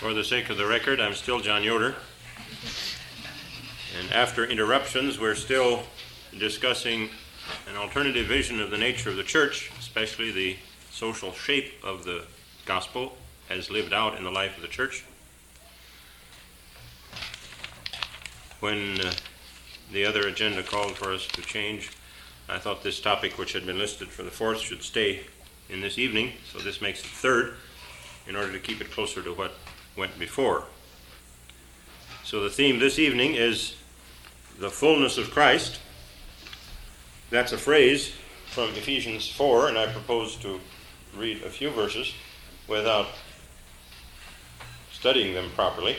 for the sake of the record, I'm still John Yoder. And after interruptions, we're still discussing an alternative vision of the nature of the church, especially the social shape of the gospel as lived out in the life of the church. When the other agenda called for us to change, I thought this topic, which had been listed for the fourth, should stay in this evening, so this makes it third, in order to keep it closer to what went before. So the theme this evening is the fullness of Christ. That's a phrase from Ephesians 4, and I propose to read a few verses without studying them properly.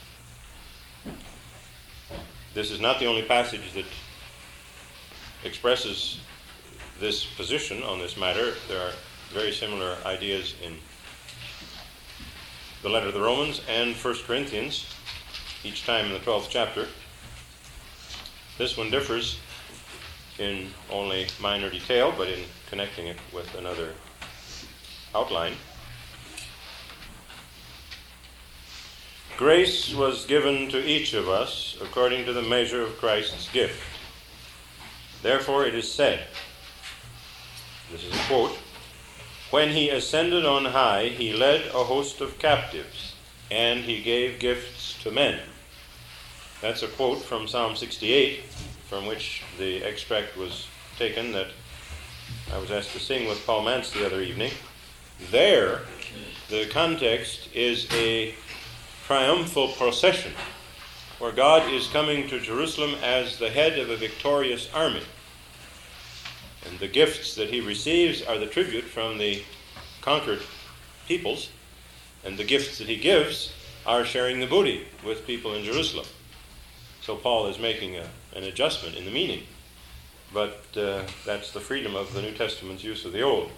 This is not the only passage that expresses this position on this matter. There are very similar ideas in the letter to the Romans and 1 Corinthians, each time in the 12th chapter. This one differs in only minor detail, but in connecting it with another outline. Grace was given to each of us according to the measure of Christ's gift. Therefore it is said, this is a quote, "When he ascended on high, he led a host of captives, and he gave gifts to men." That's a quote from Psalm 68, from which the extract was taken that I was asked to sing with Paul Mance the other evening. There, the context is a triumphal procession, where God is coming to Jerusalem as the head of a victorious army. And the gifts that he receives are the tribute from the conquered peoples, and the gifts that he gives are sharing the booty with people in Jerusalem. So Paul is making an adjustment in the meaning, but that's the freedom of the New Testament's use of the Old.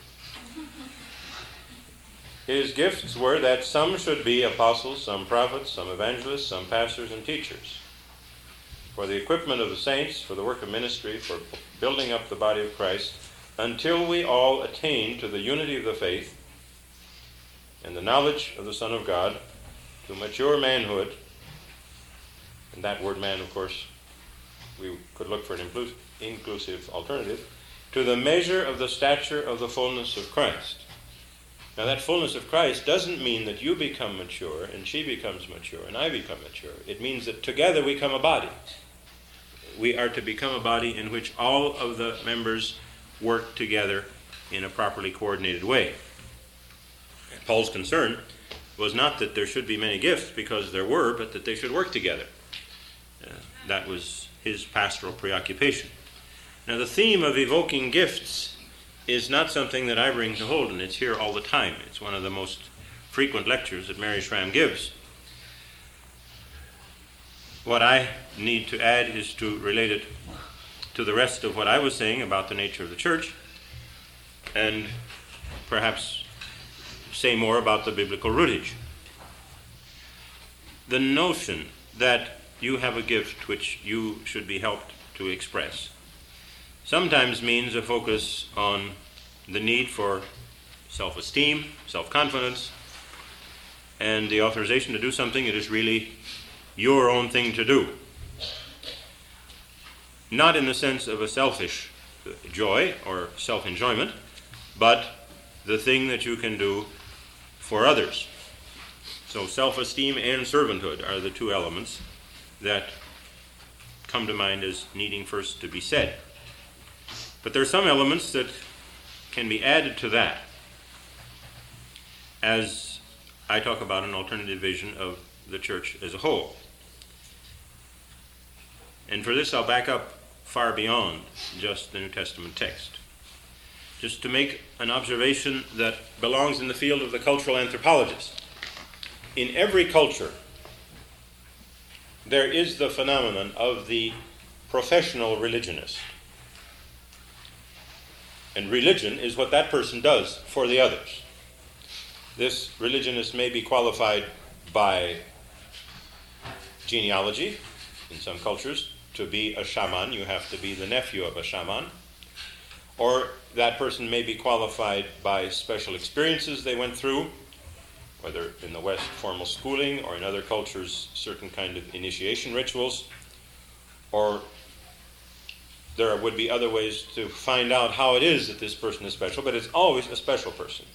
His gifts were that some should be apostles, some prophets, some evangelists, some pastors and teachers, for the equipment of the saints, for the work of ministry, for building up the body of Christ, until we all attain to the unity of the faith and the knowledge of the Son of God, to mature manhood. And that word man, of course, we could look for an inclusive alternative, to the measure of the stature of the fullness of Christ. Now that fullness of Christ doesn't mean that you become mature and she becomes mature and I become mature. It means that together we become a body. We are to become a body in which all of the members work together in a properly coordinated way. Paul's concern was not that there should be many gifts, because there were, but that they should work together. That was his pastoral preoccupation. Now the theme of evoking gifts is not something that I bring to Holden. It's here all the time. It's one of the most frequent lectures that Mary Schramm gives. What I need to add is to relate it to the rest of what I was saying about the nature of the church, and perhaps say more about the biblical rootage. The notion that you have a gift which you should be helped to express sometimes means a focus on the need for self-esteem, self-confidence, and the authorization to do something that is really your own thing to do. Not in the sense of a selfish joy or self-enjoyment, but the thing that you can do for others. So self-esteem and servanthood are the two elements that come to mind as needing first to be said. But there are some elements that can be added to that as I talk about an alternative vision of the church as a whole. And for this I'll back up far beyond just the New Testament text, just to make an observation that belongs in the field of the cultural anthropologist. In every culture, there is the phenomenon of the professional religionist. And religion is what that person does for the others. This religionist may be qualified by genealogy. In some cultures, to be a shaman, you have to be the nephew of a shaman. Or that person may be qualified by special experiences they went through, whether in the West formal schooling or in other cultures certain kind of initiation rituals, or there would be other ways to find out how it is that this person is special, but it's always a special person.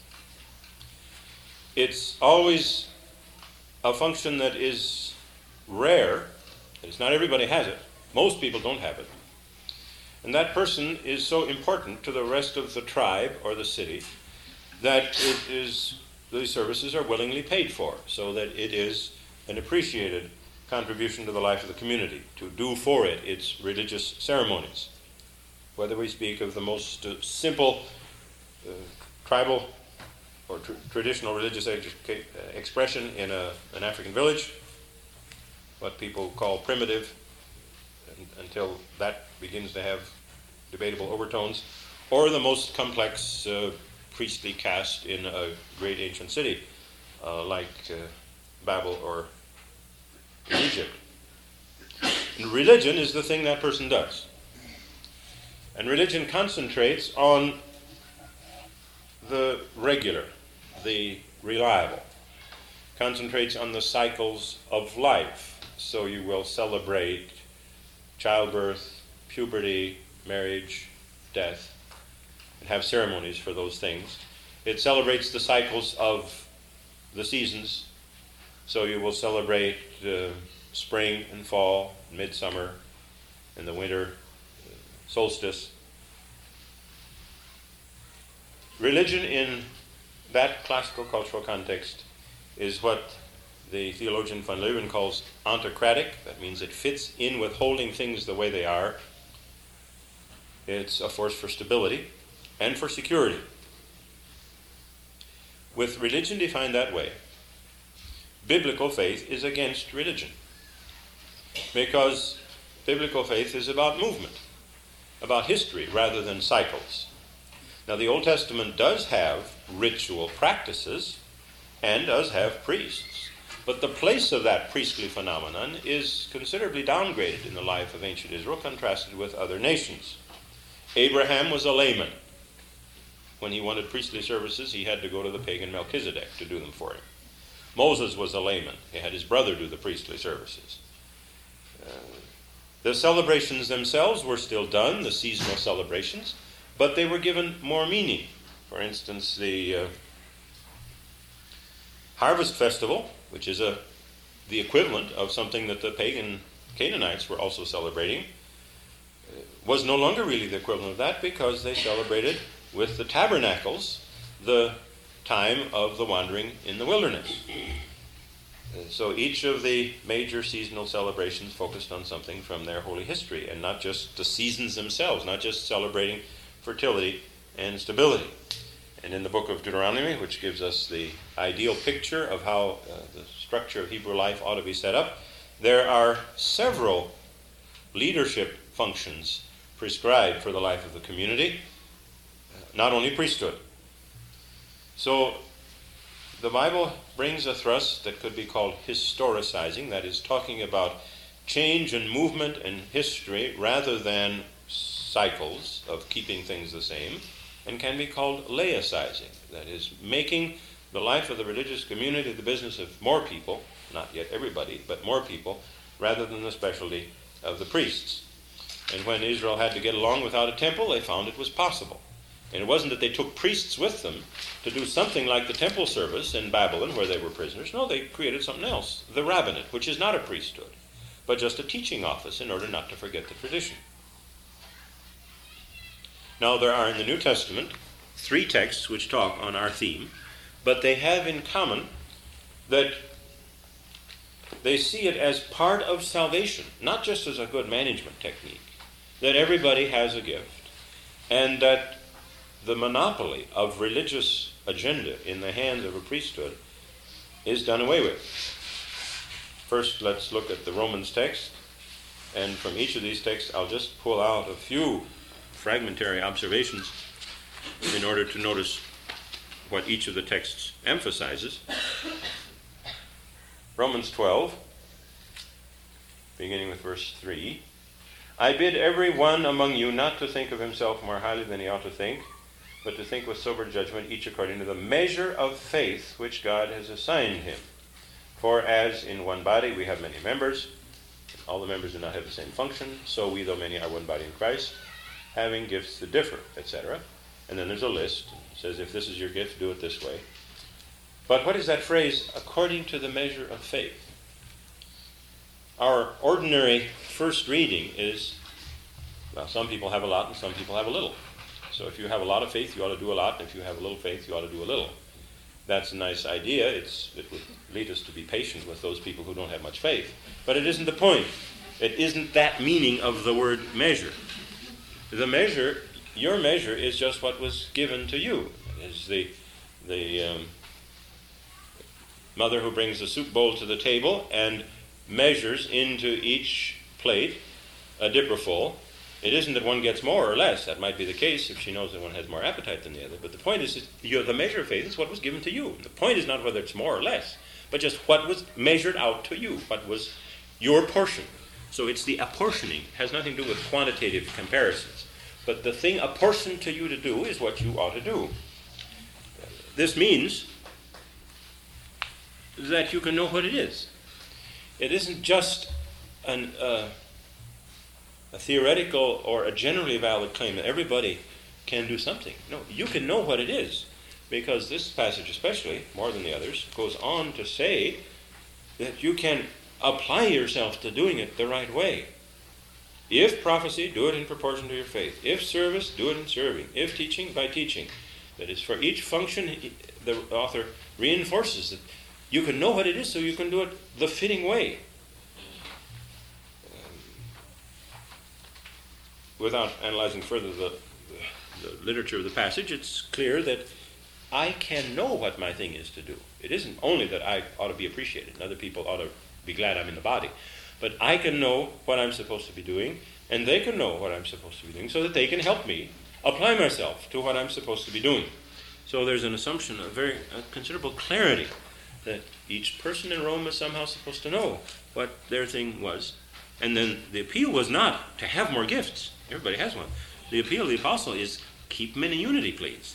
It's always a function that is rare. It's not everybody has it. Most people don't have it. And that person is so important to the rest of the tribe or the city that these services are willingly paid for, so that it is an appreciated contribution to the life of the community, to do for it its religious ceremonies. Whether we speak of the most simple tribal or traditional religious expression in an African village, what people call primitive, until that begins to have debatable overtones, or the most complex priestly caste in a great ancient city like Babel or in Egypt. And religion is the thing that person does. And religion concentrates on the regular, the reliable, concentrates on the cycles of life. So you will celebrate childbirth, puberty, marriage, death, and have ceremonies for those things. It celebrates the cycles of the seasons. So you will celebrate spring and fall, midsummer, and the winter solstice. Religion in that classical cultural context is what the theologian von Leuven calls ontocratic. That means it fits in with holding things the way they are. It's a force for stability and for security. With religion defined that way, biblical faith is against religion, because biblical faith is about movement, about history rather than cycles. Now, the Old Testament does have ritual practices and does have priests, but the place of that priestly phenomenon is considerably downgraded in the life of ancient Israel contrasted with other nations. Abraham was a layman. When he wanted priestly services, he had to go to the pagan Melchizedek to do them for him. Moses was a layman. He had his brother do the priestly services. The celebrations themselves were still done, the seasonal celebrations, but they were given more meaning. For instance, the harvest festival, which is the equivalent of something that the pagan Canaanites were also celebrating, was no longer really the equivalent of that, because they celebrated with the tabernacles the time of the wandering in the wilderness. So each of the major seasonal celebrations focused on something from their holy history, and not just the seasons themselves, not just celebrating fertility and stability. And in the book of Deuteronomy, which gives us the ideal picture of how the structure of Hebrew life ought to be set up, there are several leadership functions prescribed for the life of the community, not only priesthood. So the Bible brings a thrust that could be called historicizing, that is, talking about change and movement and history rather than cycles of keeping things the same, and can be called laicizing, that is, making the life of the religious community the business of more people, not yet everybody, but more people, rather than the specialty of the priests. And when Israel had to get along without a temple, they found it was possible. And it wasn't that they took priests with them to do something like the temple service in Babylon where they were prisoners. No, they created something else, the rabbinate, which is not a priesthood, but just a teaching office in order not to forget the tradition. Now, there are in the New Testament 3 texts which talk on our theme, but they have in common that they see it as part of salvation, not just as a good management technique, that everybody has a gift, and that the monopoly of religious agenda in the hands of a priesthood is done away with. First, let's look at the Romans text, and from each of these texts I'll just pull out a few fragmentary observations in order to notice what each of the texts emphasizes. Romans 12, beginning with verse 3. I bid every one among you not to think of himself more highly than he ought to think, but to think with sober judgment, each according to the measure of faith which God has assigned him. For as in one body we have many members, all the members do not have the same function, so we, though many, are one body in Christ, having gifts that differ, etc. And then there's a list. It says, if this is your gift, do it this way. But what is that phrase, according to the measure of faith? Our ordinary first reading is, well, some people have a lot and some people have a little. So if you have a lot of faith, you ought to do a lot. And if you have a little faith, you ought to do a little. That's a nice idea. It would lead us to be patient with those people who don't have much faith. But it isn't the point. It isn't that meaning of the word measure. The measure, your measure, is just what was given to you. It is the mother who brings the soup bowl to the table and measures into each plate a dipperful. It isn't that one gets more or less. That might be the case if she knows that one has more appetite than the other. But the point is, the measure of faith is what was given to you. The point is not whether it's more or less, but just what was measured out to you, what was your portion. So it's the apportioning. It has nothing to do with quantitative comparisons. But the thing apportioned to you to do is what you ought to do. This means that you can know what it is. It isn't just a theoretical or a generally valid claim that everybody can do something. No, you can know what it is, because this passage especially, more than the others, goes on to say that you can apply yourself to doing it the right way. If prophecy, do it in proportion to your faith. If service, do it in serving. If teaching, by teaching. That is, for each function, the author reinforces that you can know what it is so you can do it the fitting way. Without analyzing further the literature of the passage, it's clear that I can know what my thing is to do. It isn't only that I ought to be appreciated and other people ought to be glad I'm in the body, but I can know what I'm supposed to be doing, and they can know what I'm supposed to be doing, so that they can help me apply myself to what I'm supposed to be doing. So there's an assumption, a considerable clarity, that each person in Rome is somehow supposed to know what their thing was. And then the appeal was not to have more gifts. Everybody has one. The appeal of the apostle is, keep men in unity, please.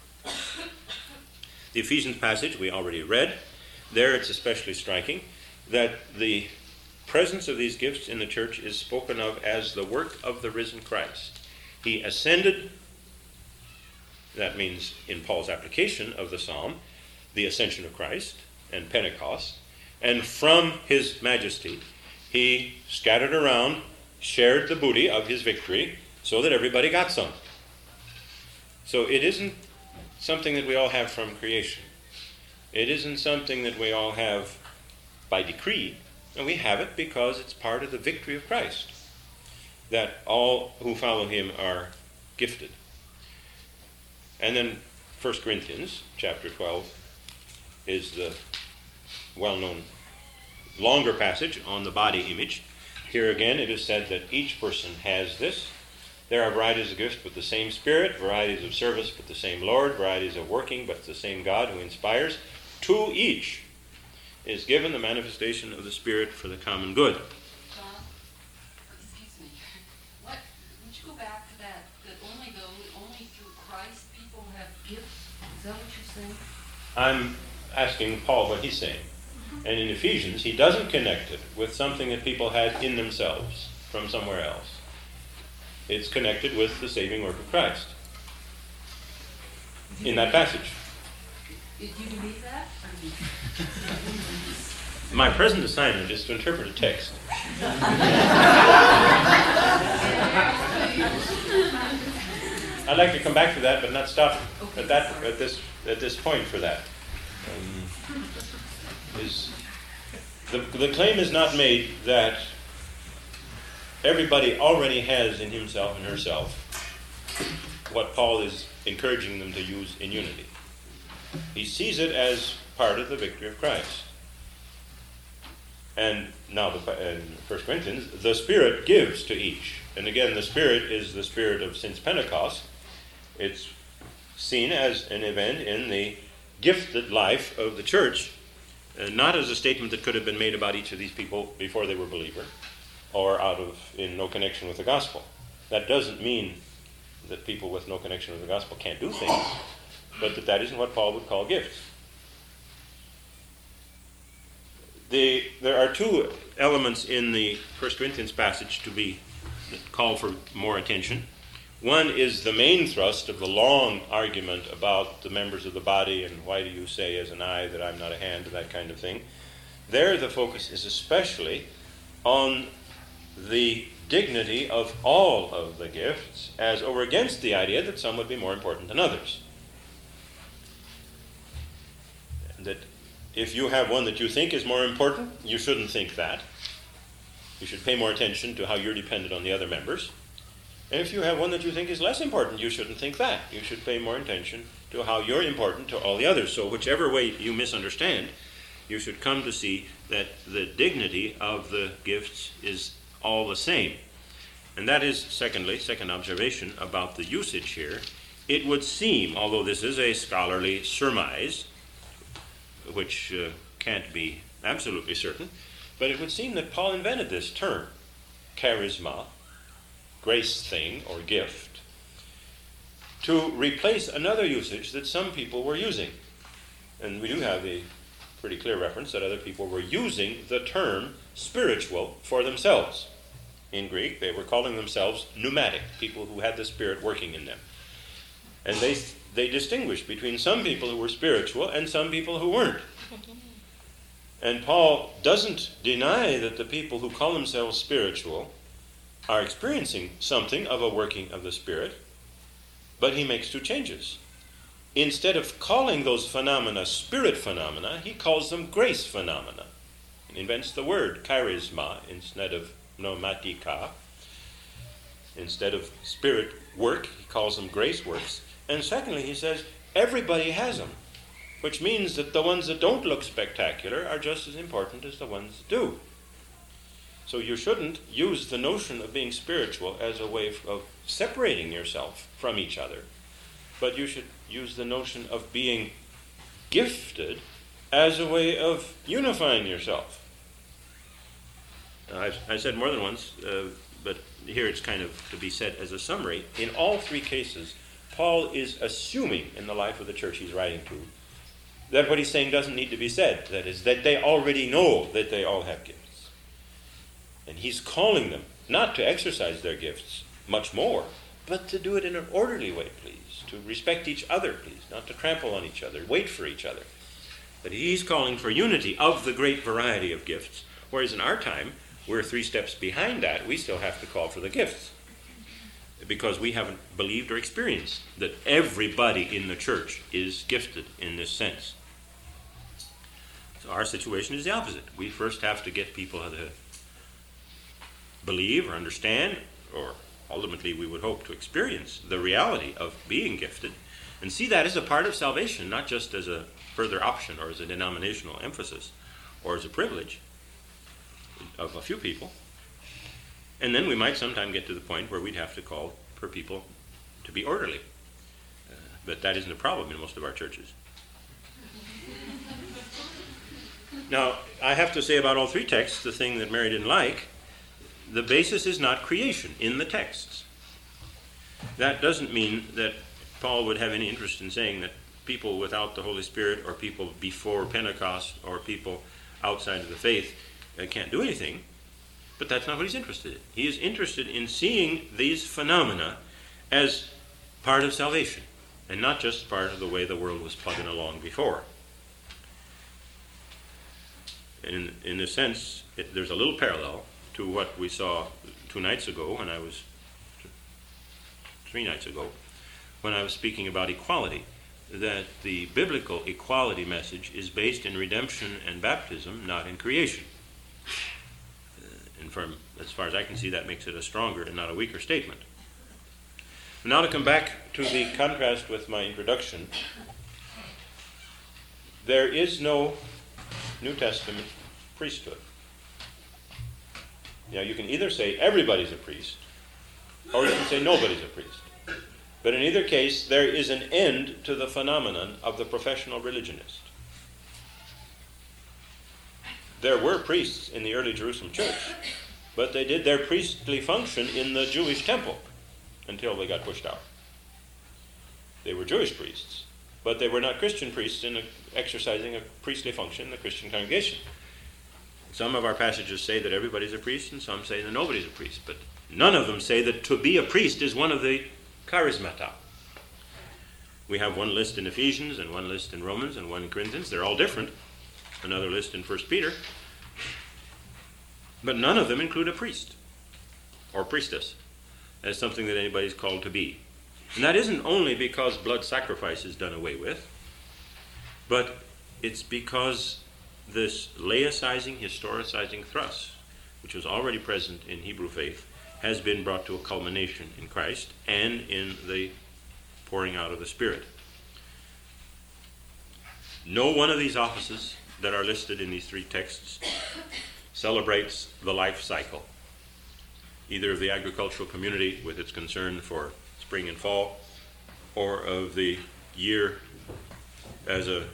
The Ephesians passage we already read. There it's especially striking that the presence of these gifts in the church is spoken of as the work of the risen Christ. He ascended. That means, in Paul's application of the psalm, the ascension of Christ and Pentecost. And from his majesty, he scattered around, shared the booty of his victory, so that everybody got some. So it isn't something that we all have from creation. It isn't something that we all have by decree. And we have it because it's part of the victory of Christ, that all who follow him are gifted. And then 1 Corinthians chapter 12 is the well-known longer passage on the body image. Here again it is said that each person has this. There are varieties of gifts but the same Spirit, varieties of service but the same Lord, varieties of working but the same God who inspires. To each is given the manifestation of the Spirit for the common good. John, excuse me. Would you go back to that only through Christ people have gifts? Is that what you're saying? I'm asking Paul what he's saying. And in Ephesians, he doesn't connect it with something that people had in themselves from somewhere else. It's connected with the saving work of Christ in that passage. Did you believe that? My present assignment is to interpret a text. I'd like to come back to that, but not stop at this point for that. The claim is not made that everybody already has in himself and herself what Paul is encouraging them to use in unity. He sees it as part of the victory of Christ. And now in 1 Corinthians, the Spirit gives to each. And again, the Spirit is the Spirit of since Pentecost. It's seen as an event in the gifted life of the church, not as a statement that could have been made about each of these people before they were believer, or in no connection with the gospel. That doesn't mean that people with no connection with the gospel can't do things, but that isn't what Paul would call gifts. There are two elements in the 1 Corinthians passage that call for more attention. One is the main thrust of the long argument about the members of the body and why do you say as an eye that I'm not a hand, that kind of thing. There the focus is especially on the dignity of all of the gifts as over against the idea that some would be more important than others. That if you have one that you think is more important, you shouldn't think that. You should pay more attention to how you're dependent on the other members. And if you have one that you think is less important, you shouldn't think that. You should pay more attention to how you're important to all the others. So whichever way you misunderstand, you should come to see that the dignity of the gifts is all the same. And that is, second observation about the usage here. It would seem, although this is a scholarly surmise, which can't be absolutely certain, but it would seem that Paul invented this term, charisma, grace thing or gift, to replace another usage that some people were using. And we do have a pretty clear reference that other people were using the term spiritual for themselves. In Greek, they were calling themselves pneumatic, people who had the Spirit working in them. And they distinguished between some people who were spiritual and some people who weren't. And Paul doesn't deny that the people who call themselves spiritual are experiencing something of a working of the Spirit, but he makes two changes. Instead of calling those phenomena spirit phenomena, he calls them grace phenomena. He invents the word charisma instead of pneumatika. Instead of spirit work, he calls them grace works. And secondly, he says, everybody has them, which means that the ones that don't look spectacular are just as important as the ones that do. So you shouldn't use the notion of being spiritual as a way of separating yourself from each other, but you should use the notion of being gifted as a way of unifying yourself. I've said more than once, but here it's kind of to be said as a summary. In all three cases, Paul is assuming in the life of the church he's writing to that what he's saying doesn't need to be said. That is, that they already know that they all have gifts. And he's calling them not to exercise their gifts much more, but to do it in an orderly way, please. To respect each other, please. Not to trample on each other, wait for each other. But he's calling for unity of the great variety of gifts. Whereas in our time, we're 3 steps behind that. We still have to call for the gifts, because we haven't believed or experienced that everybody in the church is gifted in this sense. So our situation is the opposite. We first have to get people to believe or understand, or ultimately we would hope to experience the reality of being gifted, and see that as a part of salvation, not just as a further option or as a denominational emphasis or as a privilege of a few people. And then we might sometime get to the point where we'd have to call for people to be orderly. But that isn't a problem in most of our churches. Now, I have to say about all 3 texts, the thing that Mary didn't like, the basis is not creation in the texts. That doesn't mean that Paul would have any interest in saying that people without the Holy Spirit or people before Pentecost or people outside of the faith can't do anything. But that's not what he's interested in. He is interested in seeing these phenomena as part of salvation and not just part of the way the world was plugging along before. In a sense, there's a little parallel to what we saw 3 nights ago when I was speaking about equality, that the biblical equality message is based in redemption and baptism, not in creation. And as far as I can see, that makes it a stronger and not a weaker statement. Now to come back to the contrast with my introduction, there is no New Testament priesthood. Now, you can either say everybody's a priest, or you can say nobody's a priest. But in either case, there is an end to the phenomenon of the professional religionist. There were priests in the early Jerusalem church, but they did their priestly function in the Jewish temple until they got pushed out. They were Jewish priests, but they were not Christian priests exercising a priestly function in the Christian congregation. Some of our passages say that everybody's a priest, and some say that nobody's a priest, but none of them say that to be a priest is one of the charismata. We have one list in Ephesians, and one list in Romans, and one in Corinthians. They're all different. Another list in 1 Peter. But none of them include a priest or priestess as something that anybody's called to be. And that isn't only because blood sacrifice is done away with, but it's because this laicizing, historicizing thrust, which was already present in Hebrew faith, has been brought to a culmination in Christ and in the pouring out of the Spirit. No one of these offices that are listed in these three texts celebrates the life cycle, either of the agricultural community with its concern for spring and fall, or of the year as a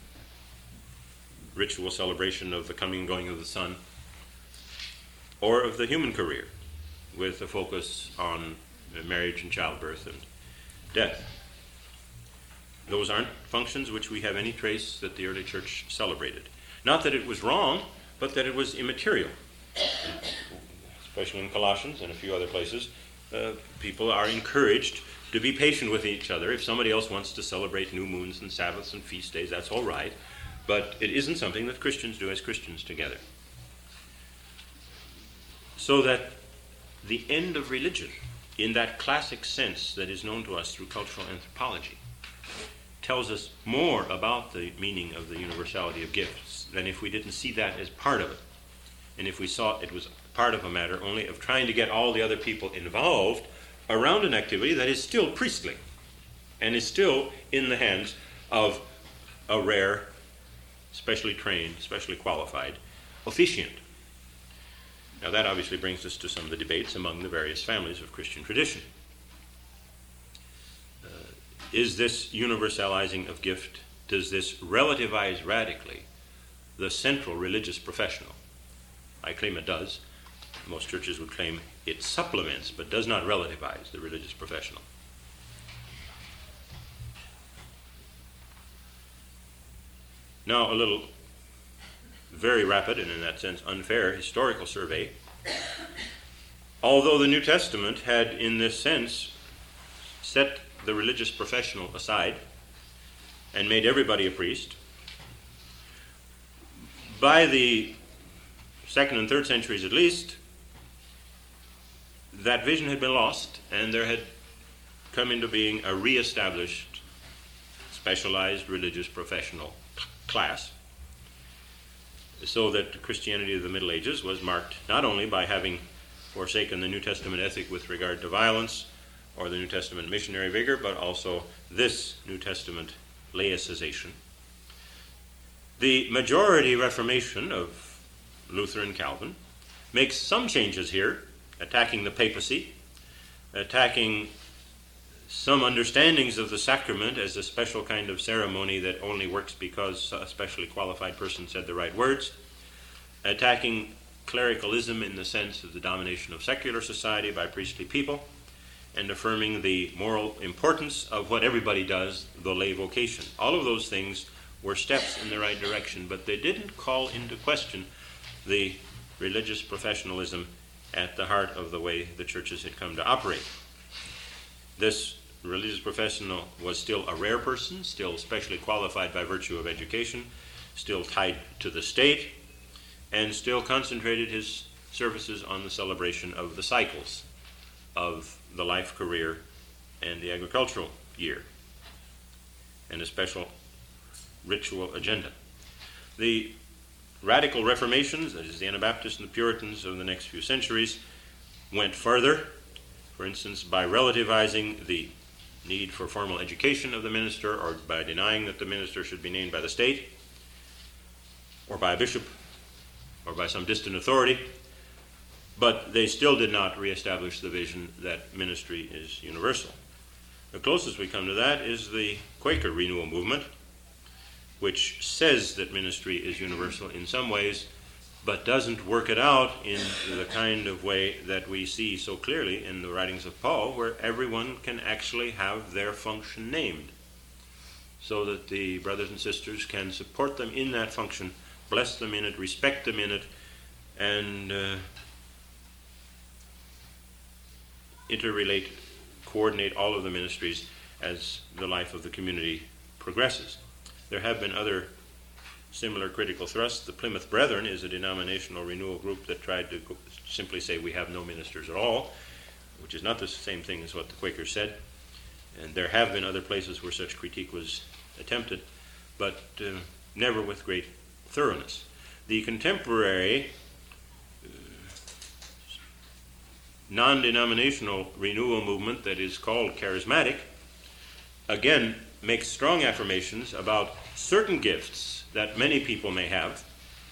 ritual celebration of the coming and going of the sun, or of the human career with a focus on marriage and childbirth and death. Those aren't functions which we have any trace that the early church celebrated. Not that it was wrong, but that it was immaterial. Especially in Colossians and a few other places, people are encouraged to be patient with each other. If somebody else wants to celebrate new moons and Sabbaths and feast days, that's all right. But it isn't something that Christians do as Christians together. So that the end of religion, in that classic sense that is known to us through cultural anthropology, tells us more about the meaning of the universality of gifts than if we didn't see that as part of it. And if we saw it was part of a matter only of trying to get all the other people involved around an activity that is still priestly and is still in the hands of a rare, specially trained, specially qualified officiant. Now that obviously brings us to some of the debates among the various families of Christian tradition. Is this universalizing of gift, does this relativize radically the central religious professional? I claim it does. Most churches would claim it supplements, but does not relativize the religious professional. Now, a little very rapid and in that sense unfair historical survey. Although the New Testament had in this sense set the religious professional aside and made everybody a priest, by the 2nd and 3rd centuries at least, that vision had been lost, and there had come into being a re-established, specialized religious professional class, so that Christianity of the Middle Ages was marked not only by having forsaken the New Testament ethic with regard to violence or the New Testament missionary vigor, but also this New Testament laicization. The majority Reformation of Luther and Calvin makes some changes here, attacking the papacy, attacking some understandings of the sacrament as a special kind of ceremony that only works because a specially qualified person said the right words, attacking clericalism in the sense of the domination of secular society by priestly people, and affirming the moral importance of what everybody does, the lay vocation. All of those things were steps in the right direction, but they didn't call into question the religious professionalism at the heart of the way the churches had come to operate. This religious professional was still a rare person, still specially qualified by virtue of education, still tied to the state, and still concentrated his services on the celebration of the cycles of the life, career, and the agricultural year, and a special ritual agenda. The radical reformations, that is the Anabaptists and the Puritans of the next few centuries, went further, for instance, by relativizing the need for formal education of the minister, or by denying that the minister should be named by the state, or by a bishop, or by some distant authority. But they still did not reestablish the vision that ministry is universal. The closest we come to that is the Quaker renewal movement, which says that ministry is universal in some ways, but doesn't work it out in the kind of way that we see so clearly in the writings of Paul, where everyone can actually have their function named, so that the brothers and sisters can support them in that function, bless them in it, respect them in it, and interrelate, coordinate all of the ministries as the life of the community progresses. There have been other similar critical thrusts. The Plymouth Brethren is a denominational renewal group that tried to simply say we have no ministers at all, which is not the same thing as what the Quakers said. And there have been other places where such critique was attempted, but never with great thoroughness. The contemporary non-denominational renewal movement that is called charismatic, again, makes strong affirmations about certain gifts that many people may have,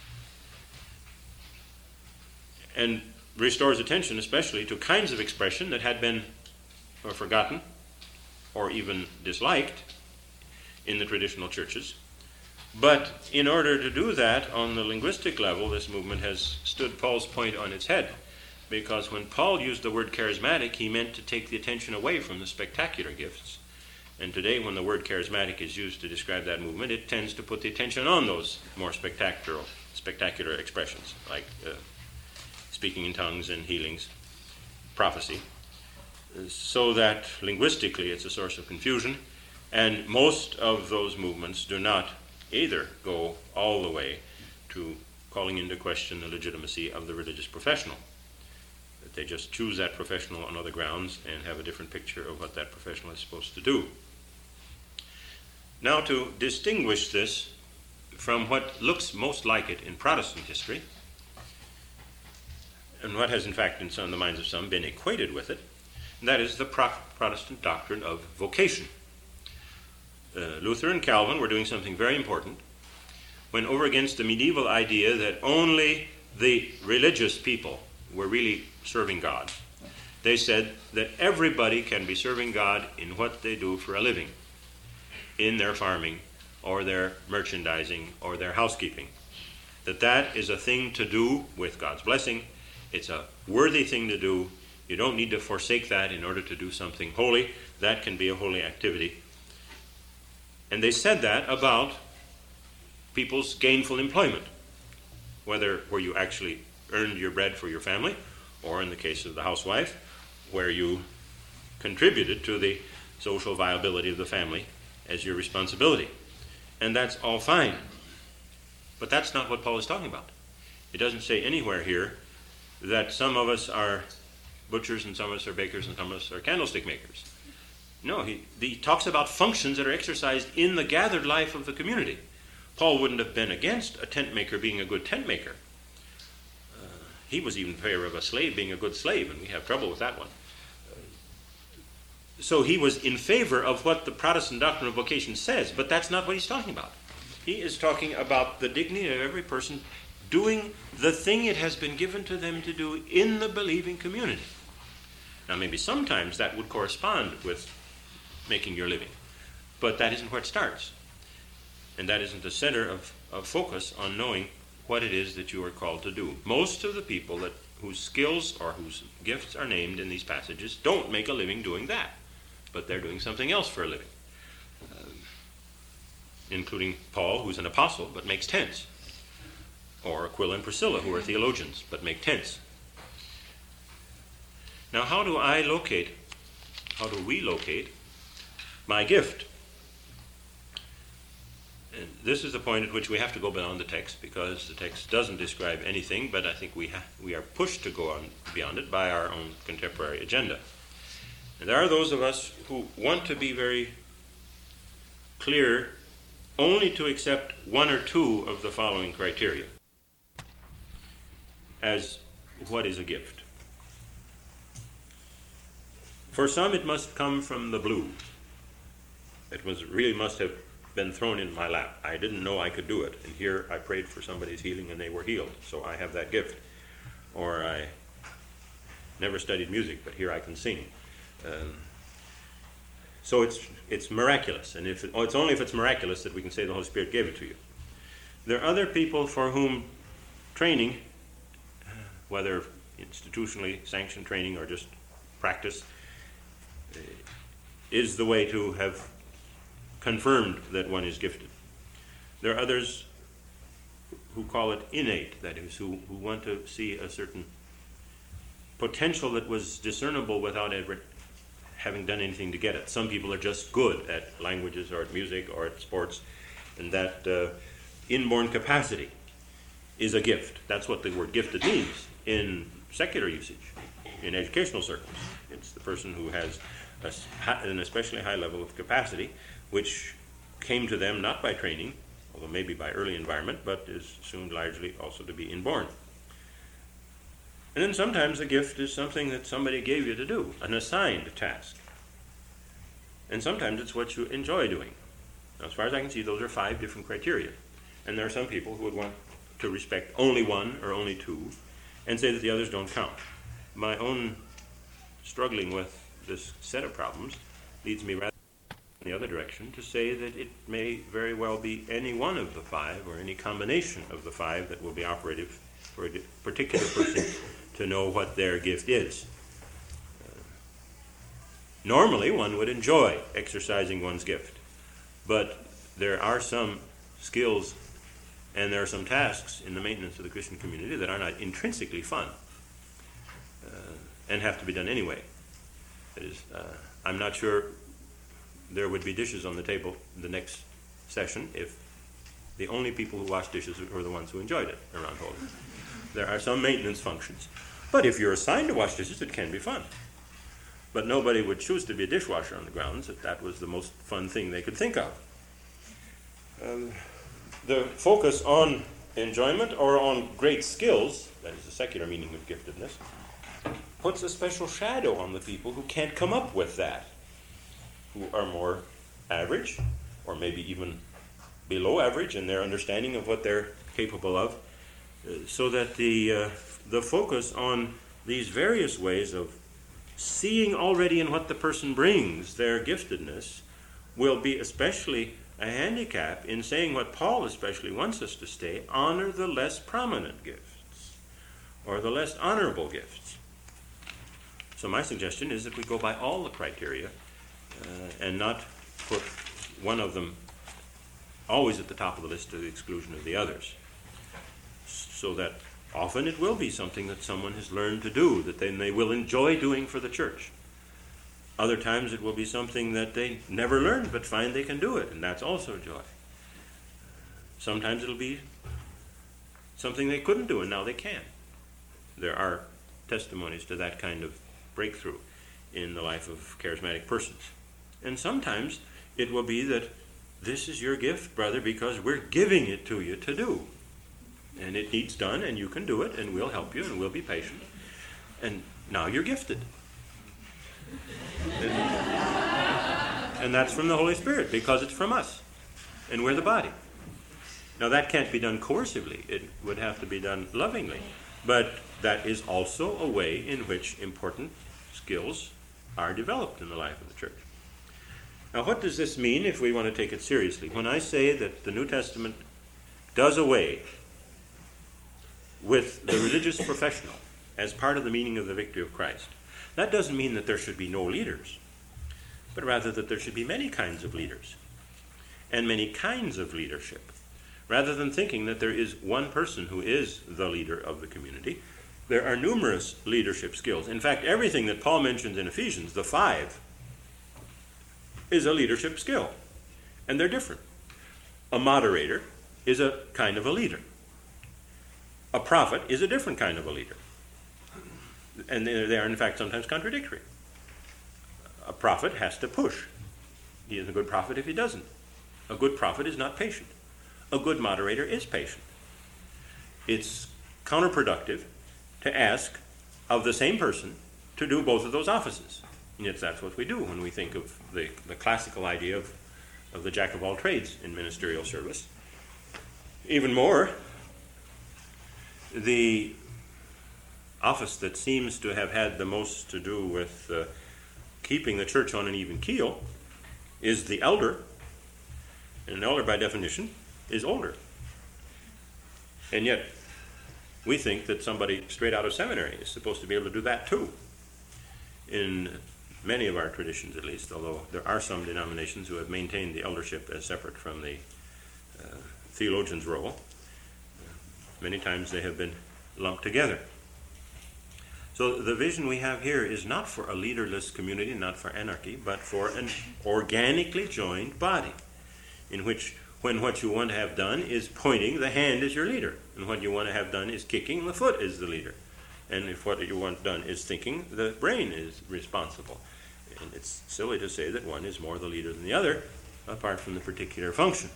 and restores attention especially to kinds of expression that had been forgotten or even disliked in the traditional churches. But in order to do that on the linguistic level, this movement has stood Paul's point on its head, because when Paul used the word charismatic, he meant to take the attention away from the spectacular gifts. And today, when the word charismatic is used to describe that movement, it tends to put the attention on those more spectacular expressions, like speaking in tongues and healings, prophecy, so that linguistically it's a source of confusion. And most of those movements do not either go all the way to calling into question the legitimacy of the religious professional. That they just choose that professional on other grounds and have a different picture of what that professional is supposed to do. Now, to distinguish this from what looks most like it in Protestant history, and what has in fact in the minds of some been equated with it, and that is the Protestant doctrine of vocation. Luther and Calvin were doing something very important when over against the medieval idea that only the religious people were really serving God. They said that everybody can be serving God in what they do for a living, in their farming or their merchandising or their housekeeping. That is a thing to do with God's blessing. It's a worthy thing to do. You don't need to forsake that in order to do something holy. That can be a holy activity. And they said that about people's gainful employment, whether where you actually earned your bread for your family, or in the case of the housewife, where you contributed to the social viability of the family as your responsibility. And that's all fine. But that's not what Paul is talking about. It doesn't say anywhere here that some of us are butchers and some of us are bakers and some of us are candlestick makers. No, he talks about functions that are exercised in the gathered life of the community. Paul wouldn't have been against a tent maker being a good tent maker. He was even in favor of a slave being a good slave, and we have trouble with that one. So he was in favor of what the Protestant doctrine of vocation says, but that's not what he's talking about. He is talking about the dignity of every person doing the thing it has been given to them to do in the believing community. Now, maybe sometimes that would correspond with making your living, but that isn't where it starts. And that isn't the center of focus on knowing what it is that you are called to do. Most of the people whose skills or whose gifts are named in these passages don't make a living doing that, but they're doing something else for a living, including Paul, who's an apostle, but makes tents, or Aquila and Priscilla, who are theologians, but make tents. Now, how do we locate my gift? And this is the point at which we have to go beyond the text, because the text doesn't describe anything, but I think we are pushed to go on beyond it by our own contemporary agenda. And there are those of us who want to be very clear only to accept one or two of the following criteria as what is a gift. For some, it must come from the blue. It really must have been thrown in my lap. I didn't know I could do it, and here I prayed for somebody's healing and they were healed, so I have that gift. Or I never studied music, but here I can sing. So it's miraculous, and it's only if it's miraculous that we can say the Holy Spirit gave it to you. There are other people for whom training, whether institutionally sanctioned training or just practice, is the way to have confirmed that one is gifted. There are others who call it innate, that is, who want to see a certain potential that was discernible without ever having done anything to get it. Some people are just good at languages or at music or at sports, and that inborn capacity is a gift. That's what the word gifted means in secular usage, in educational circles. It's the person who has an especially high level of capacity, which came to them not by training, although maybe by early environment, but is assumed largely also to be inborn. And then sometimes a gift is something that somebody gave you to do, an assigned task. And sometimes it's what you enjoy doing. Now, as far as I can see, those are 5 different criteria. And there are some people who would want to respect only one or only 2 and say that the others don't count. My own struggling with this set of problems leads me rather in the other direction to say that it may very well be any one of the 5 or any combination of the 5 that will be operative for a particular person to know what their gift is. Normally, one would enjoy exercising one's gift, but there are some skills and there are some tasks in the maintenance of the Christian community that are not intrinsically fun and have to be done anyway. That is, I'm not sure there would be dishes on the table the next session if the only people who wash dishes were the ones who enjoyed it around Holy. There are some maintenance functions. But if you're assigned to wash dishes, it can be fun. But nobody would choose to be a dishwasher on the grounds that that was the most fun thing they could think of. The focus on enjoyment or on great skills, that is the secular meaning of giftedness, puts a special shadow on the people who can't come up with that, who are more average, or maybe even below average in their understanding of what they're capable of, so that the focus on these various ways of seeing already in what the person brings their giftedness will be especially a handicap in saying what Paul especially wants us to say: honor the less prominent gifts, or the less honorable gifts. So my suggestion is that we go by all the criteria and not put one of them always at the top of the list to the exclusion of the others. So that often it will be something that someone has learned to do, that then they will enjoy doing for the church. Other times it will be something that they never learned but find they can do it, and that's also joy. Sometimes it'll be something they couldn't do and now they can. There are testimonies to that kind of breakthrough in the life of charismatic persons. And sometimes it will be that this is your gift, brother, because we're giving it to you to do. And it needs done, and you can do it, and we'll help you, and we'll be patient. And now you're gifted. And that's from the Holy Spirit, because it's from us, and we're the body. Now that can't be done coercively. It would have to be done lovingly. But that is also a way in which important skills are developed in the life of the church. Now what does this mean if we want to take it seriously? When I say that the New Testament does away with the religious professional as part of the meaning of the victory of Christ, that doesn't mean that there should be no leaders, but rather that there should be many kinds of leaders and many kinds of leadership. Rather than thinking that there is one person who is the leader of the community, there are numerous leadership skills. In fact, everything that Paul mentions in Ephesians, the 5, is a leadership skill, and they're different. A moderator is a kind of a leader. A prophet is a different kind of a leader. And they are, in fact, sometimes contradictory. A prophet has to push. He isn't a good prophet if he doesn't. A good prophet is not patient. A good moderator is patient. It's counterproductive to ask of the same person to do both of those offices. And yet that's what we do when we think of the classical idea of the jack of all trades in ministerial service. Even more, the office that seems to have had the most to do with keeping the church on an even keel is the elder. And an elder, by definition, is older. And yet, we think that somebody straight out of seminary is supposed to be able to do that too. In many of our traditions, at least, although there are some denominations who have maintained the eldership as separate from the theologian's role, many times they have been lumped together. So the vision we have here is not for a leaderless community, not for anarchy, but for an organically joined body, in which, when what you want to have done is pointing, the hand is your leader, and what you want to have done is kicking, the foot is the leader. And if what you want done is thinking, the brain is responsible. And it's silly to say that one is more the leader than the other, apart from the particular function.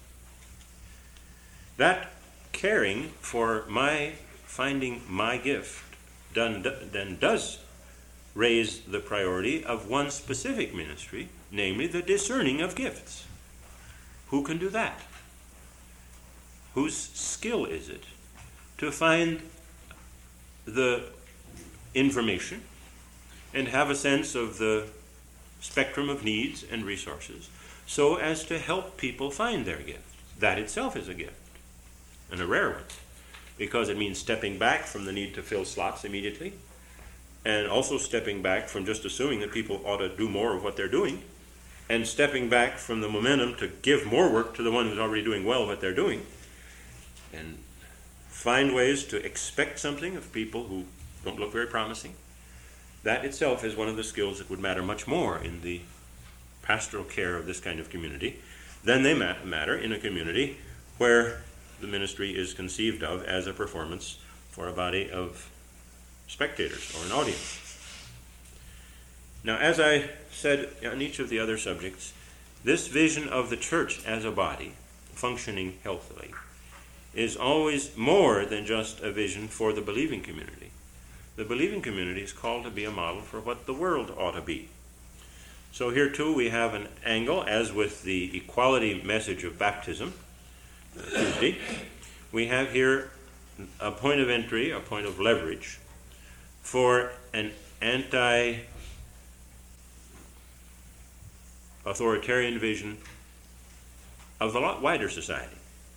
That caring for my finding my gift then does raise the priority of one specific ministry, namely the discerning of gifts. Who can do that? Whose skill is it to find the information and have a sense of the spectrum of needs and resources so as to help people find their gifts? That itself is a gift, and a rare one, because it means stepping back from the need to fill slots immediately, and also stepping back from just assuming that people ought to do more of what they're doing, and stepping back from the momentum to give more work to the one who's already doing well what they're doing, and find ways to expect something of people who don't look very promising. That itself is one of the skills that would matter much more in the pastoral care of this kind of community than they matter in a community where the ministry is conceived of as a performance for a body of spectators or an audience. Now, as I said on each of the other subjects, this vision of the church as a body functioning healthily is always more than just a vision for the believing community. The believing community is called to be a model for what the world ought to be. So here too we have an angle, as with the equality message of baptism, Tuesday, we have here a point of entry, a point of leverage for an anti-authoritarian vision of a lot wider society.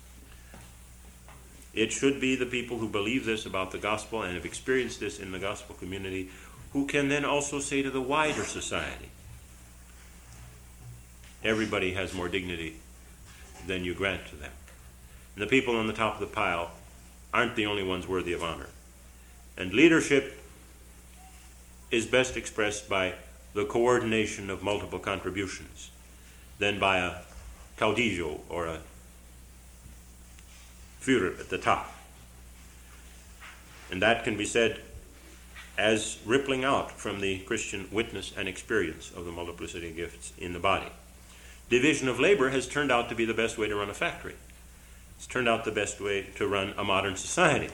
It should be the people who believe this about the gospel and have experienced this in the gospel community who can then also say to the wider society, everybody has more dignity than you grant to them. And the people on the top of the pile aren't the only ones worthy of honor. And leadership is best expressed by the coordination of multiple contributions than by a caudillo or a Führer at the top. And that can be said as rippling out from the Christian witness and experience of the multiplicity of gifts in the body. Division of labor has turned out to be the best way to run a factory. It's turned out the best way to run a modern society.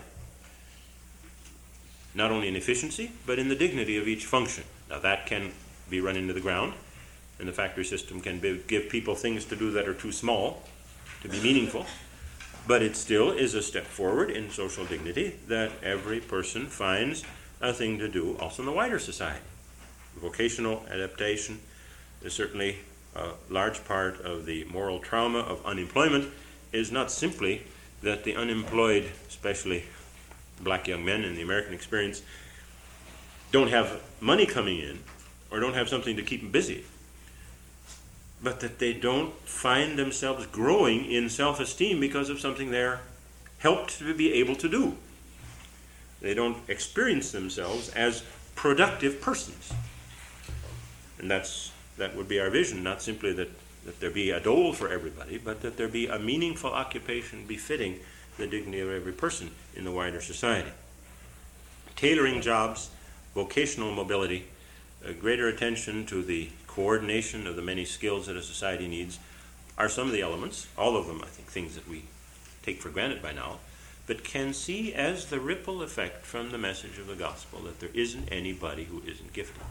Not only in efficiency, but in the dignity of each function. Now that can be run into the ground, and the factory system can give people things to do that are too small to be meaningful, but it still is a step forward in social dignity that every person finds a thing to do also in the wider society. Vocational adaptation is certainly a large part of the moral trauma of unemployment. Is not simply that the unemployed, especially black young men in the American experience, don't have money coming in or don't have something to keep them busy, but that they don't find themselves growing in self-esteem because of something they're helped to be able to do. They don't experience themselves as productive persons. And that would be our vision, not simply that there be a dole for everybody, but that there be a meaningful occupation befitting the dignity of every person in the wider society. Tailoring jobs, vocational mobility, greater attention to the coordination of the many skills that a society needs are some of the elements, all of them, I think, things that we take for granted by now, but can see as the ripple effect from the message of the gospel that there isn't anybody who isn't gifted.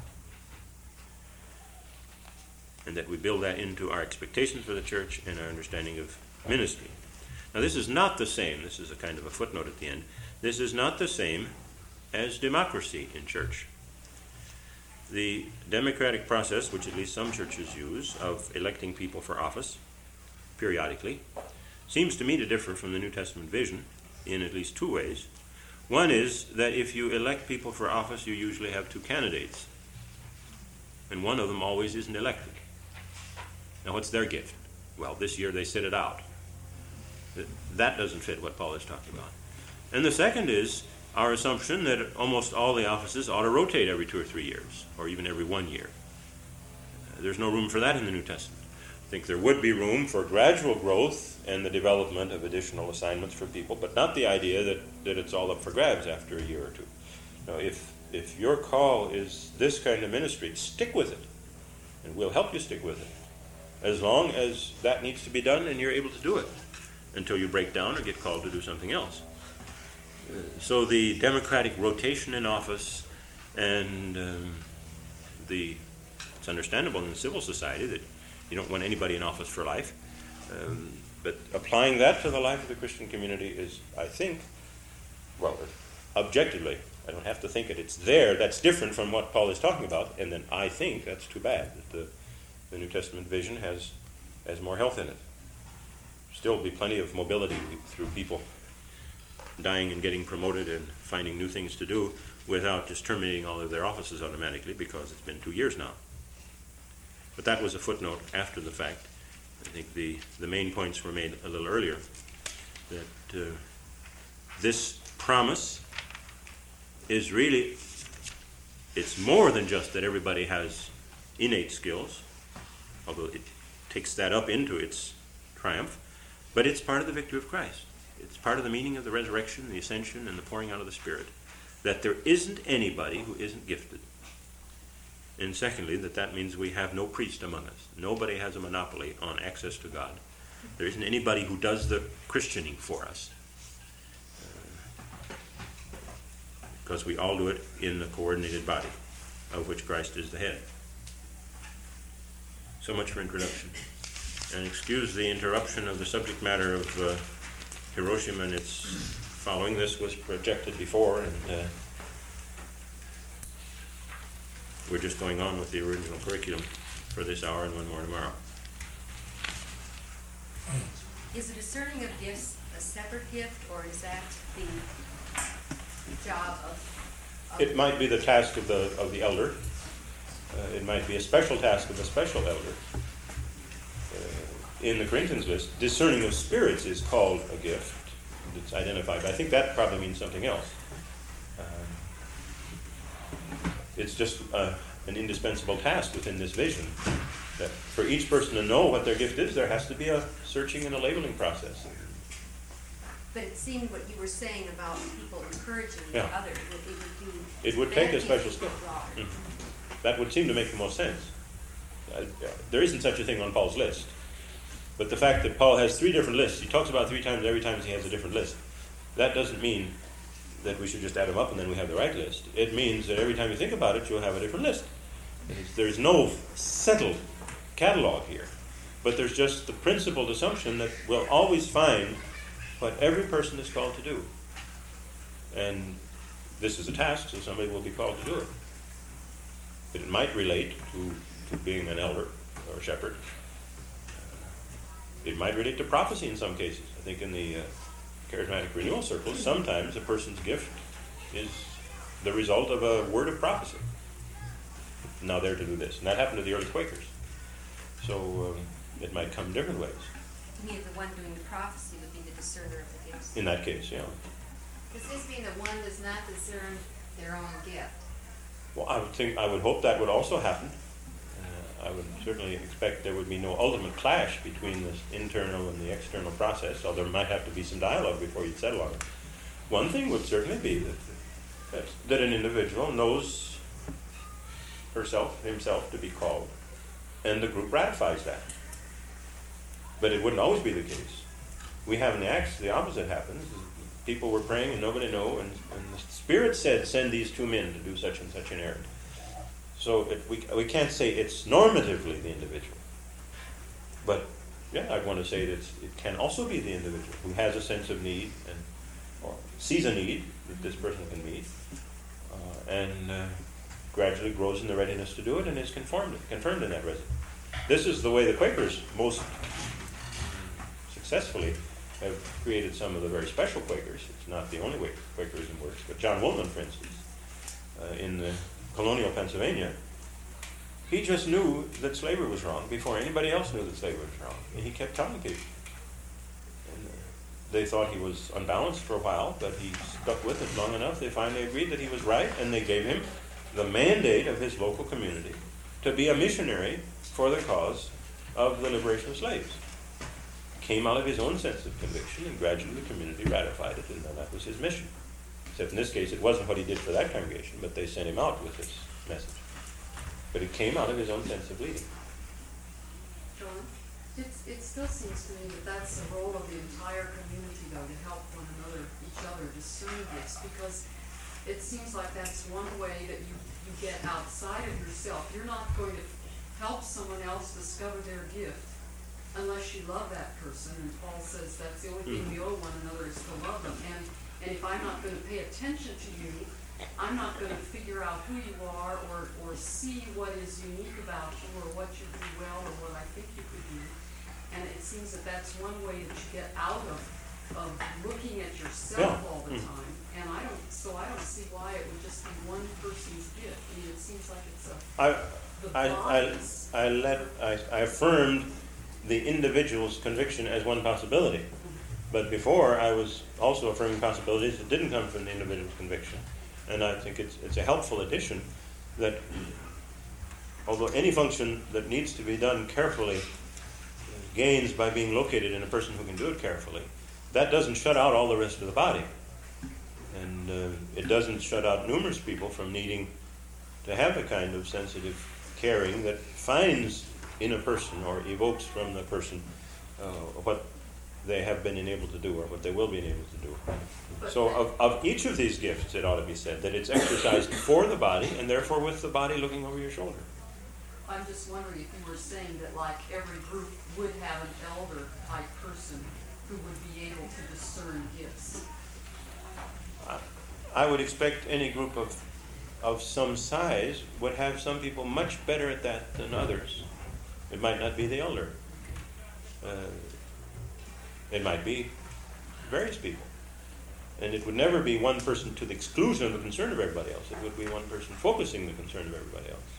And that we build that into our expectations for the church and our understanding of ministry. Now this is not the same, this is a kind of a footnote at the end, this is not the same as democracy in church. The democratic process, which at least some churches use, of electing people for office periodically, seems to me to differ from the New Testament vision in at least two ways. One is that if you elect people for office, you usually have two candidates, and one of them always isn't elected. Now, what's their gift? Well, this year they sit it out. That doesn't fit what Paul is talking about. And the second is our assumption that almost all the offices ought to rotate every 2 or 3 years, or even every 1 year. There's no room for that in the New Testament. I think there would be room for gradual growth and the development of additional assignments for people, but not the idea that it's all up for grabs after a year or two. Now, if your call is this kind of ministry, stick with it, and we'll help you stick with it, as long as that needs to be done and you're able to do it, until you break down or get called to do something else. So the democratic rotation in office, and it's understandable in civil society that you don't want anybody in office for life, but applying that to the life of the Christian community is, I think, well, objectively, I don't have to think it, it's there, that's different from what Paul is talking about, and then I think that's too bad that the New Testament vision has more health in it. Still be plenty of mobility through people dying and getting promoted and finding new things to do without just terminating all of their offices automatically, because it's been 2 years now. But that was a footnote after the fact. I think the main points were made a little earlier, that this promise is really, it's more than just that everybody has innate skills, although it takes that up into its triumph, but it's part of the victory of Christ. It's part of the meaning of the resurrection, the ascension, and the pouring out of the Spirit, that there isn't anybody who isn't gifted. And secondly, that means we have no priest among us. Nobody has a monopoly on access to God. There isn't anybody who does the Christianing for us. Because we all do it in the coordinated body, of which Christ is the head. So much for introduction. And excuse the interruption of the subject matter of Hiroshima and its following. This was projected before, and we're just going on with the original curriculum for this hour and one more tomorrow. Is the discerning of gifts a separate gift, or is that the job of It might be the task of the elder. It might be a special task of a special elder. In the Corinthians list, discerning of spirits is called a gift. It's identified, but I think that probably means something else. It's just an indispensable task within this vision, that for each person to know what their gift is, there has to be a searching and a labeling process. But it seemed what you were saying about people encouraging others, it would take a special skill. That would seem to make the most sense. There isn't such a thing on Paul's list. But the fact that Paul has 3 different lists, he talks about 3 times every time he has a different list, that doesn't mean that we should just add them up and then we have the right list. It means that every time you think about it, you'll have a different list. There's no settled catalog here, but there's just the principled assumption that we'll always find what every person is called to do. And this is a task, so somebody will be called to do it. But it might relate to being an elder or a shepherd. It might relate to prophecy in some cases. I think in the charismatic renewal circles, sometimes a person's gift is the result of a word of prophecy. Now they're to do this. And that happened to the early Quakers. So it might come in different ways. To me, the one doing the prophecy would be the discerner of the gifts. In that case, yeah. Does this mean that one does not discern their own gift? Well, I would hope that would also happen. I would certainly expect there would be no ultimate clash between the internal and the external process, although there might have to be some dialogue before you'd settle on it. One thing would certainly be that an individual knows himself to be called, and the group ratifies that. But it wouldn't always be the case. We have in the Acts, the opposite happens. People were praying and nobody knew, and the Spirit said, send these 2 men to do such and such an errand. So we can't say it's normatively the individual. But, yeah, I want to say that it can also be the individual who has a sense of need or sees a need that this person can meet and gradually grows in the readiness to do it and is confirmed in that readiness. This is the way the Quakers most successfully have created some of the very special Quakers. It's not the only way Quakerism works, but John Woolman, for instance, in colonial Pennsylvania, he just knew that slavery was wrong before anybody else knew that slavery was wrong, and he kept telling people. And they thought he was unbalanced for a while, but he stuck with it long enough. They finally agreed that he was right, and they gave him the mandate of his local community to be a missionary for the cause of the liberation of slaves. Came out of his own sense of conviction, and gradually the community ratified it, and then that was his mission. Except in this case, it wasn't what he did for that congregation, but they sent him out with this message. But it came out of his own sense of leading. John? It still seems to me that that's the role of the entire community, though, to help one another, each other discern this, because it seems like that's one way that you get outside of yourself. You're not going to help someone else discover their gift unless you love that person. And Paul says that's the only thing we owe one another is to love them. And if I'm not going to pay attention to you, I'm not going to figure out who you are or see what is unique about you or what you do well or what I think you could do. And it seems that that's one way that you get out of looking at yourself all the time. And I don't see why it would just be one person's gift. I mean, it seems like it's I affirmed the individual's conviction as one possibility. But before, I was also affirming possibilities that didn't come from the individual's conviction. And I think it's a helpful addition that although any function that needs to be done carefully gains by being located in a person who can do it carefully, that doesn't shut out all the rest of the body. And it doesn't shut out numerous people from needing to have the kind of sensitive caring that finds in a person or evokes from the person what they have been enabled to do or what they will be enabled to do. So of each of these gifts, it ought to be said that it's exercised for the body and therefore with the body looking over your shoulder. I'm just wondering if you were saying that like every group would have an elder type person who would be able to discern gifts. I would expect any group of some size would have some people much better at that than others. It might not be the elder. It might be various people. And it would never be one person to the exclusion of the concern of everybody else. It would be one person focusing the concern of everybody else.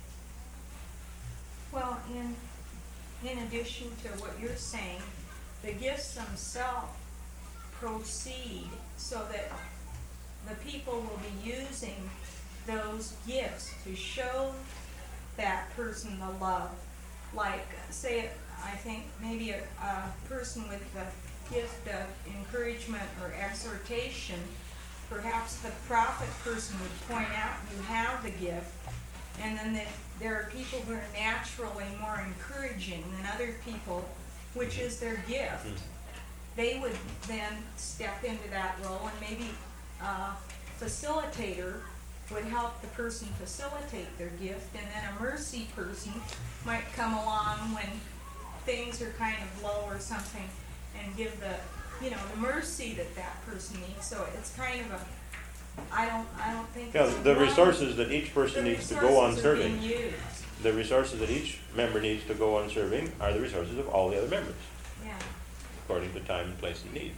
Well, in addition to what you're saying, the gifts themselves proceed so that the people will be using those gifts to show that person the love. Like, say, I think maybe a person with the gift of encouragement or exhortation, perhaps the prophet person would point out you have the gift, and then there are people who are naturally more encouraging than other people, which is their gift. They would then step into that role, and maybe a facilitator would help the person facilitate their gift, and then a mercy person might come along when things are kind of low or something and give the mercy that person needs. So it's kind of I don't think the resources that each person needs to go on serving, used. the resources that each member needs to go on serving are the resources of all the other members, according to time and place and need.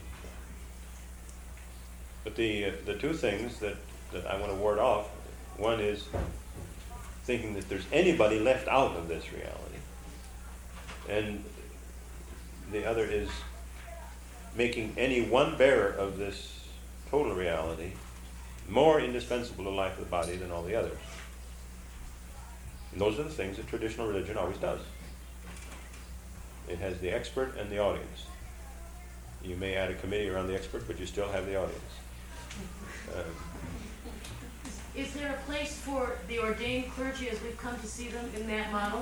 But the two things that I want to ward off, one is thinking that there's anybody left out of this reality, and the other is making any one bearer of this total reality more indispensable to the life of the body than all the others. And those are the things that traditional religion always does. It has the expert and the audience. You may add a committee around the expert, but you still have the audience. Is there a place for the ordained clergy as we've come to see them in that model?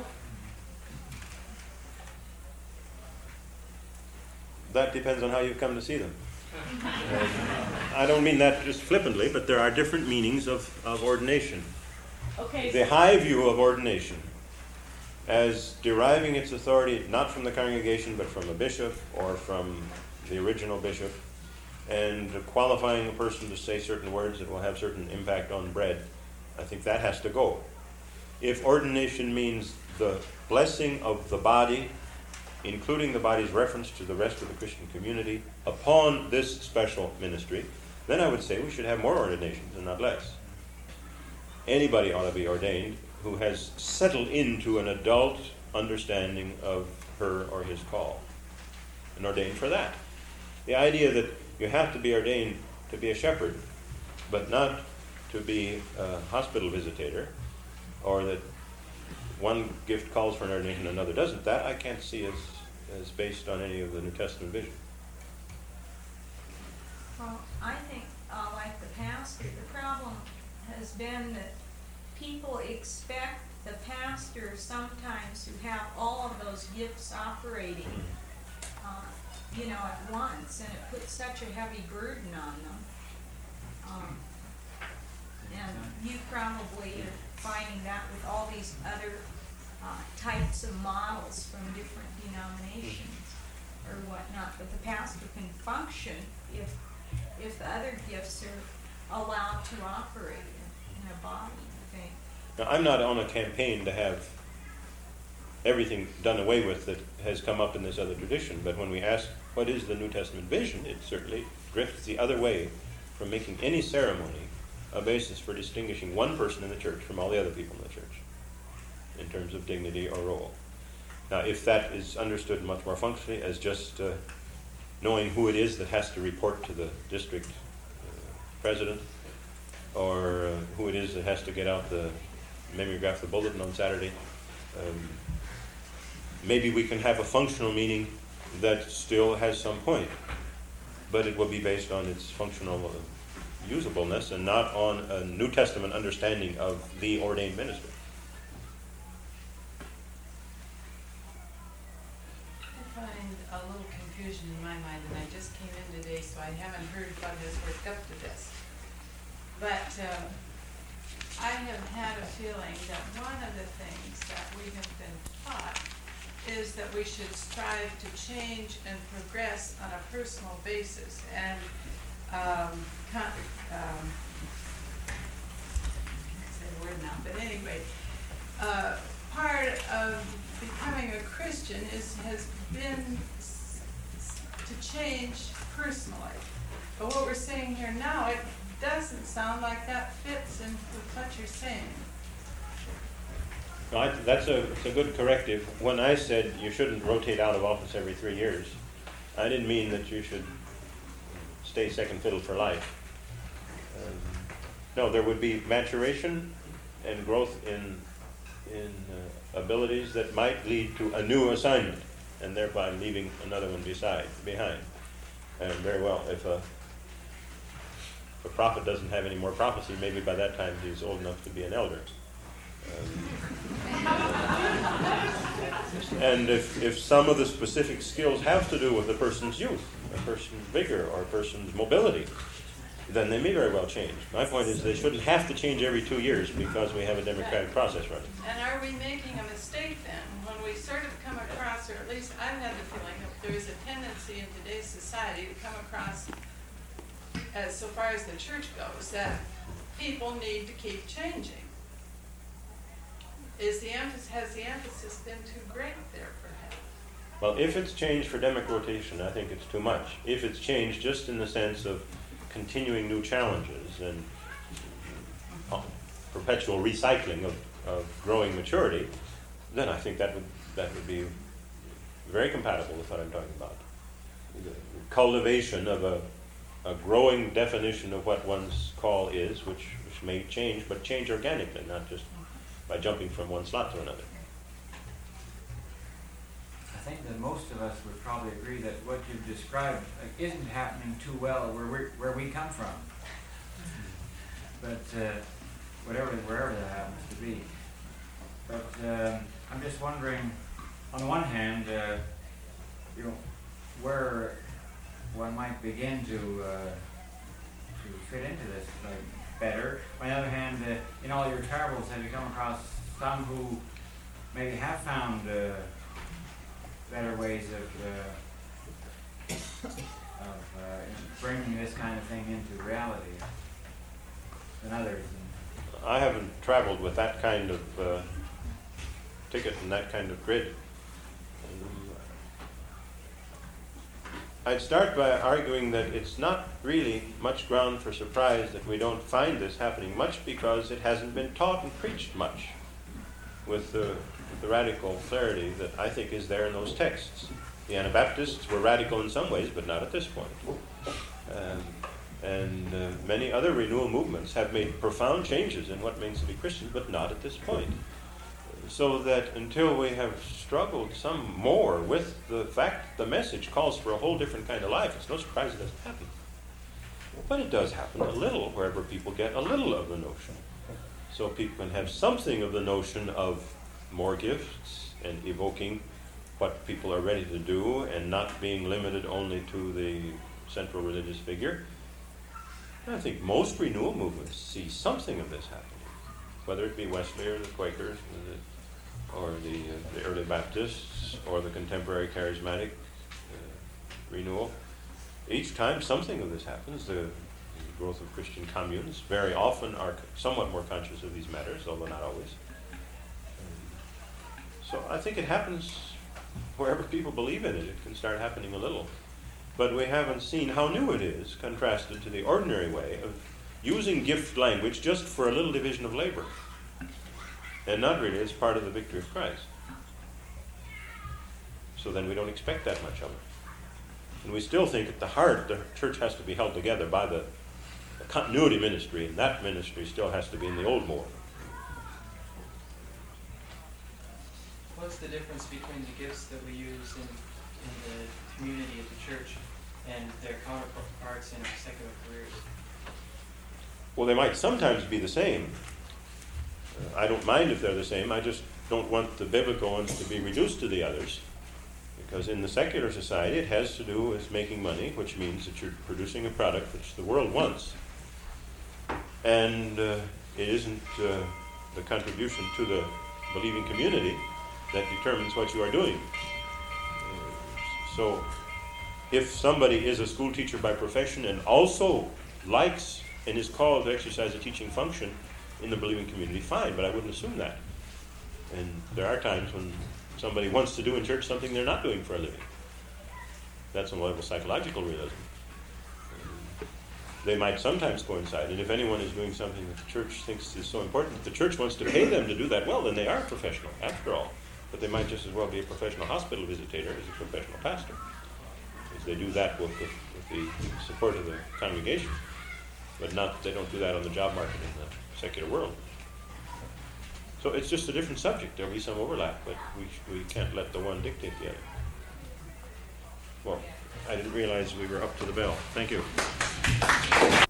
That depends on how you've come to see them. I don't mean that just flippantly, but there are different meanings of ordination. Okay. The high view of ordination as deriving its authority not from the congregation but from a bishop or from the original bishop, and qualifying a person to say certain words that will have certain impact on bread, I think that has to go. If ordination means the blessing of the body including the body's reference to the rest of the Christian community upon this special ministry, then I would say we should have more ordinations and not less. Anybody ought to be ordained who has settled into an adult understanding of her or his call, and ordained for that. The idea that you have to be ordained to be a shepherd, but not to be a hospital visitator, or that one gift calls for an ordination and another doesn't, that I can't see as based on any of the New Testament vision. Well, I think, like the pastor, the problem has been that people expect the pastor sometimes to have all of those gifts operating, at once, and it puts such a heavy burden on them. And you probably are finding that with all these other types of models from different denominations or whatnot. But the pastor can function if the other gifts are allowed to operate in a body, I think. Now, I'm not on a campaign to have everything done away with that has come up in this other tradition, but when we ask what is the New Testament vision, it certainly drifts the other way from making any ceremony a basis for distinguishing one person in the church from all the other people in the church in terms of dignity or role. Now, if that is understood much more functionally as just knowing who it is that has to report to the district president, or who it is that has to get out the mimeograph the bulletin on Saturday, maybe we can have a functional meaning that still has some point, but it will be based on its functional usableness and not on a New Testament understanding of the ordained minister. I find a little confusion in my mind, and I just came in today, so I haven't heard what has worked up to this. But I have had a feeling that one of the things that we have been taught is that we should strive to change and progress on a personal basis. And I can't say the word now, but anyway, part of becoming a Christian has been to change personally. But what we're saying here now, it doesn't sound like that fits in with what you're saying. No, that's a good corrective. When I said you shouldn't rotate out of office every 3 years, I didn't mean that you should stay second fiddle for life. No, there would be maturation and growth in abilities that might lead to a new assignment, and thereby leaving another one behind. And very well, if a prophet doesn't have any more prophecy, maybe by that time he's old enough to be an elder. And if some of the specific skills have to do with a person's youth, a person's vigor, or a person's mobility, then they may very well change. My point is they shouldn't have to change every 2 years because we have a democratic process running. And are we making a mistake then when we sort of come across, or at least I've had the feeling that there is a tendency in today's society to come across, as so far as the church goes, that people need to keep changing. Has the emphasis been too great there, perhaps? Well, if it's changed for demic rotation, I think it's too much. If it's changed just in the sense of continuing new challenges and perpetual recycling of growing maturity, then I think that would be very compatible with what I'm talking about. The cultivation of a growing definition of what one's call is, which may change, but change organically, not just by jumping from one slot to another. I think that most of us would probably agree that what you've described isn't happening too well where we come from. But wherever that happens to be. But I'm just wondering, on the one hand, where one might begin to fit into this better. On the other hand, in all your travels, have you come across some who maybe have found better ways of bringing this kind of thing into reality than others? I haven't traveled with that kind of ticket and that kind of grid. I'd start by arguing that it's not really much ground for surprise that we don't find this happening much, because it hasn't been taught and preached much with the radical clarity that I think is there in those texts. The Anabaptists were radical in some ways, but not at this point. Many other renewal movements have made profound changes in what means to be Christian, but not at this point. So that until we have struggled some more with the fact that the message calls for a whole different kind of life, it's no surprise it doesn't happen. But it does happen a little wherever people get a little of the notion. So people can have something of the notion of more gifts and evoking what people are ready to do and not being limited only to the central religious figure. And I think most renewal movements see something of this happening, whether it be Wesley or the Quakers or the early Baptists or the contemporary charismatic renewal. Each time something of this happens, the growth of Christian communes very often are somewhat more conscious of these matters, although not always. So I think it happens wherever people believe in it. It can start happening a little. But we haven't seen how new it is contrasted to the ordinary way of using gift language just for a little division of labor, and not really as part of the victory of Christ. So then we don't expect that much of it. And we still think at the heart the church has to be held together by the continuity ministry, and that ministry still has to be in the old mold. What's the difference between the gifts that we use in the community of the church and their counterparts in our secular careers? Well, they might sometimes be the same. I don't mind if they're the same. I just don't want the biblical ones to be reduced to the others. Because in the secular society, it has to do with making money, which means that you're producing a product which the world wants. And it isn't the contribution to the believing community that determines what you are doing. So if somebody is a school teacher by profession and also likes and is called to exercise a teaching function in the believing community, fine, but I wouldn't assume that. And there are times when somebody wants to do in church something they're not doing for a living. That's a level of psychological realism. They might sometimes coincide, and if anyone is doing something that the church thinks is so important that the church wants to pay them to do that, well, then they are professional, after all. But they might just as well be a professional hospital visitator as a professional pastor, because they do that with the support of the congregation, but not they don't do that on the job market in the secular world. So it's just a different subject. There'll be some overlap, but we can't let the one dictate the other. Well, I didn't realize we were up to the bell. Thank you.